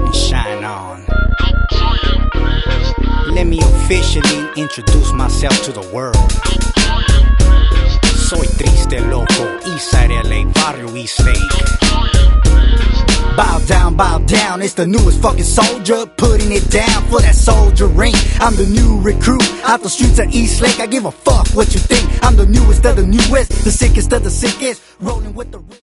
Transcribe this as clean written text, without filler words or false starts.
and shine on. Let me officially introduce myself to the world. Soy triste loco, Eastside LA, Barrio Eastlake. Bow down, it's the newest fucking soldier, putting it down for that soldier ring. I'm the new recruit, out the streets of Eastlake. I give a fuck what you think. I'm the newest of the newest, the sickest of the sickest, rolling with the